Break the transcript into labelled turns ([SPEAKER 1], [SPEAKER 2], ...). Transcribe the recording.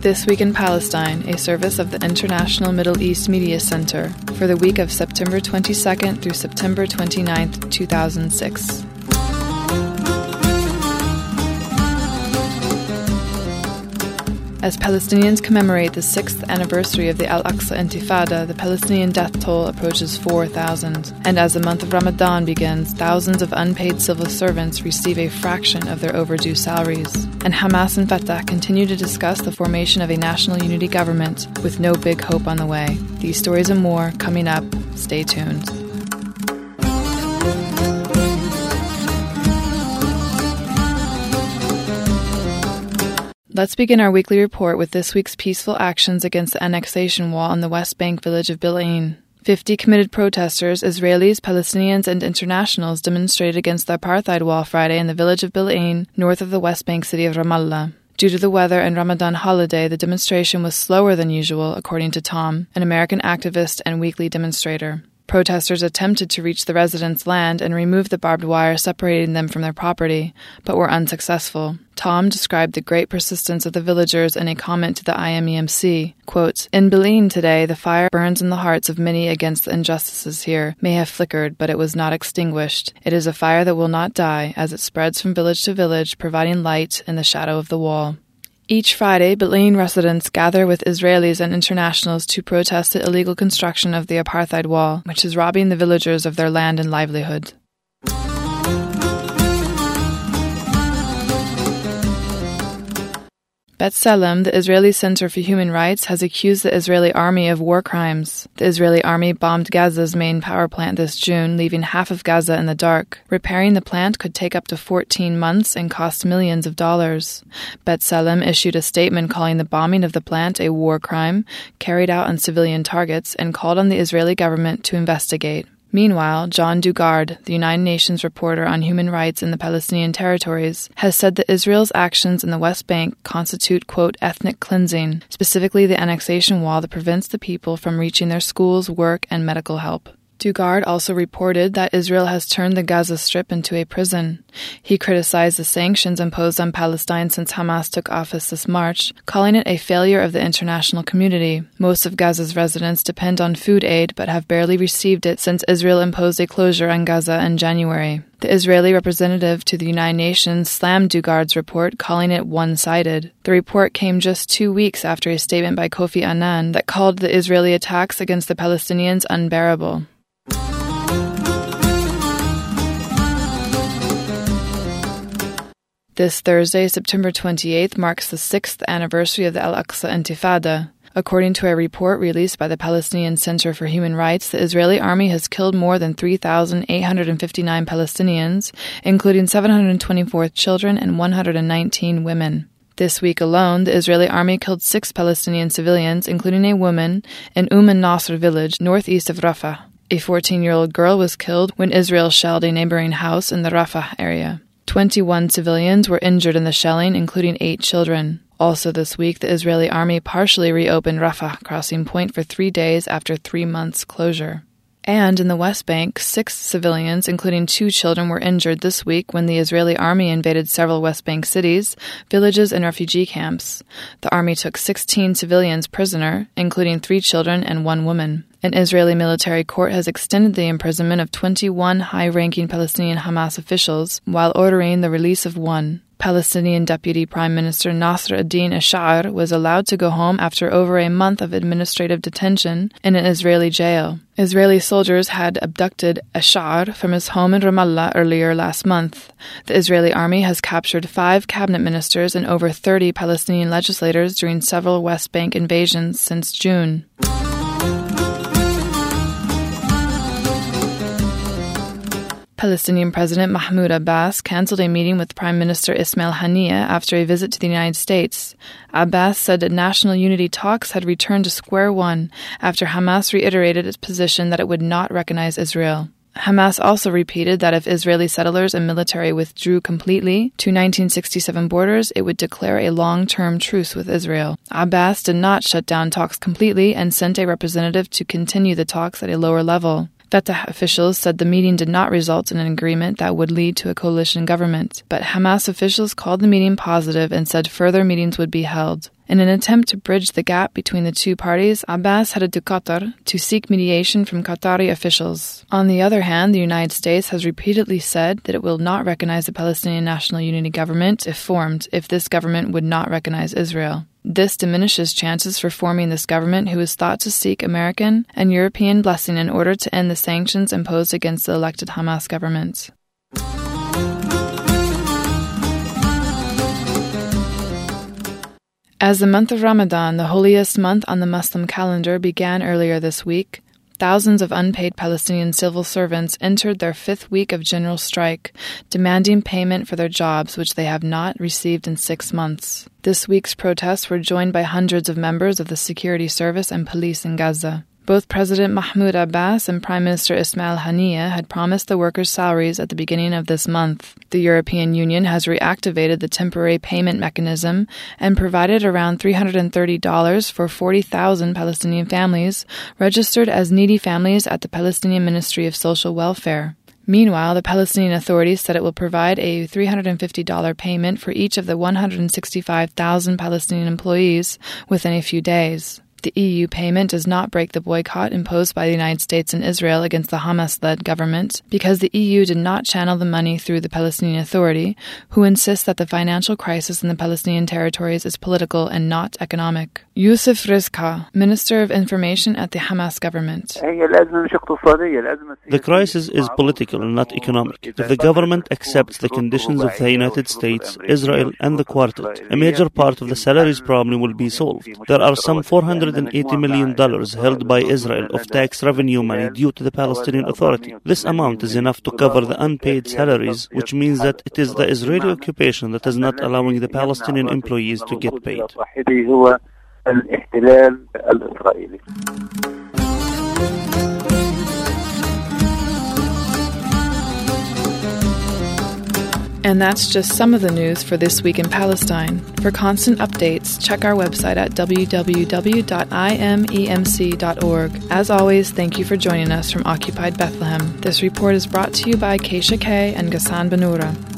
[SPEAKER 1] This Week in Palestine, a service of the International Middle East Media Center for the week of September 22nd through September 29th, 2006. As Palestinians commemorate the 6th anniversary of the Al-Aqsa Intifada, the Palestinian death toll approaches 4,000. And as the month of Ramadan begins, thousands of unpaid civil servants receive a fraction of their overdue salaries. And Hamas and Fatah continue to discuss the formation of a national unity government with no big hope on the way. These stories and more coming up. Stay tuned. Let's begin our weekly report with this week's peaceful actions against the annexation wall on the West Bank village of Bil'in. 50 committed protesters, Israelis, Palestinians, and internationals demonstrated against the apartheid wall Friday in the village of Bil'in, north of the West Bank city of Ramallah. Due to the weather and Ramadan holiday, the demonstration was slower than usual, according to Tom, an American activist and weekly demonstrator. Protesters attempted to reach the residents' land and remove the barbed wire separating them from their property, but were unsuccessful. Tom described the great persistence of the villagers in a comment to the IMEMC. Quote, "In Bil'in today, the fire burns in the hearts of many against the injustices here, may have flickered, but it was not extinguished. It is a fire that will not die, as it spreads from village to village, providing light in the shadow of the wall." Each Friday, Bil'in residents gather with Israelis and internationals to protest the illegal construction of the apartheid wall, which is robbing the villagers of their land and livelihood. B'Tselem, the Israeli Center for Human Rights, has accused the Israeli army of war crimes. The Israeli army bombed Gaza's main power plant this June, leaving half of Gaza in the dark. Repairing the plant could take up to 14 months and cost millions of dollars. B'Tselem issued a statement calling the bombing of the plant a war crime carried out on civilian targets and called on the Israeli government to investigate. Meanwhile, John Dugard, the United Nations reporter on human rights in the Palestinian territories, has said that Israel's actions in the West Bank constitute, quote, ethnic cleansing, specifically the annexation wall that prevents the people from reaching their schools, work, and medical help. Dugard also reported that Israel has turned the Gaza Strip into a prison. He criticized the sanctions imposed on Palestine since Hamas took office this March, calling it a failure of the international community. Most of Gaza's residents depend on food aid but have barely received it since Israel imposed a closure on Gaza in January. The Israeli representative to the United Nations slammed Dugard's report, calling it one-sided. The report came just 2 weeks after a statement by Kofi Annan that called the Israeli attacks against the Palestinians unbearable. This Thursday, September 28th, marks the 6th anniversary of the Al-Aqsa Intifada. According to a report released by the Palestinian Center for Human Rights, the Israeli army has killed more than 3,859 Palestinians, including 724 children and 119 women. This week alone, the Israeli army killed 6 Palestinian civilians, including a woman, in al-Nasr village, northeast of Rafah. A 14-year-old girl was killed when Israel shelled a neighboring house in the Rafah area. 21 civilians were injured in the shelling, including 8 children. Also this week, the Israeli army partially reopened Rafah crossing point for 3 days after 3 months' closure. And in the West Bank, 6 civilians, including 2 children, were injured this week when the Israeli army invaded several West Bank cities, villages, and refugee camps. The army took 16 civilians prisoner, including 3 children and 1 woman. An Israeli military court has extended the imprisonment of 21 high-ranking Palestinian Hamas officials while ordering the release of 1. Palestinian Deputy Prime Minister Nasser ad-Din Ash'ar was allowed to go home after over a month of administrative detention in an Israeli jail. Israeli soldiers had abducted Ash'ar from his home in Ramallah earlier last month. The Israeli army has captured 5 cabinet ministers and over 30 Palestinian legislators during several West Bank invasions since June. Palestinian President Mahmoud Abbas canceled a meeting with Prime Minister Ismail Haniyeh after a visit to the United States. Abbas said that national unity talks had returned to square one after Hamas reiterated its position that it would not recognize Israel. Hamas also repeated that if Israeli settlers and military withdrew completely to 1967 borders, it would declare a long-term truce with Israel. Abbas did not shut down talks completely and sent a representative to continue the talks at a lower level. Fatah officials said the meeting did not result in an agreement that would lead to a coalition government, but Hamas officials called the meeting positive and said further meetings would be held. In an attempt to bridge the gap between the two parties, Abbas headed to Qatar to seek mediation from Qatari officials. On the other hand, the United States has repeatedly said that it will not recognize the Palestinian National Unity Government if formed, if this government would not recognize Israel. This diminishes chances for forming this government, who is thought to seek American and European blessing in order to end the sanctions imposed against the elected Hamas government. As the month of Ramadan, the holiest month on the Muslim calendar, began earlier this week, thousands of unpaid Palestinian civil servants entered their fifth week of general strike, demanding payment for their jobs, which they have not received in 6 months. This week's protests were joined by hundreds of members of the security service and police in Gaza. Both President Mahmoud Abbas and Prime Minister Ismail Haniyeh had promised the workers' salaries at the beginning of this month. The European Union has reactivated the temporary payment mechanism and provided around $330 for 40,000 Palestinian families registered as needy families at the Palestinian Ministry of Social Welfare. Meanwhile, the Palestinian Authority said it will provide a $350 payment for each of the 165,000 Palestinian employees within a few days. The EU payment does not break the boycott imposed by the United States and Israel against the Hamas-led government, because the EU did not channel the money through the Palestinian Authority, who insists that the financial crisis in the Palestinian territories is political and not economic. Youssef Rizqa, Minister of Information at the Hamas government.
[SPEAKER 2] The crisis is political and not economic. If the government accepts the conditions of the United States, Israel, and the Quartet, a major part of the salaries problem will be solved. There are some $480 million held by Israel of tax revenue money due to the Palestinian Authority. This amount is enough to cover the unpaid salaries, which means that it is the Israeli occupation that is not allowing the Palestinian employees to get paid.
[SPEAKER 1] And that's just some of the news for this week in Palestine. For constant updates, check our website at www.imemc.org. As always, thank you for joining us from Occupied Bethlehem. This report is brought to you by Keisha K. and Ghassan Benura.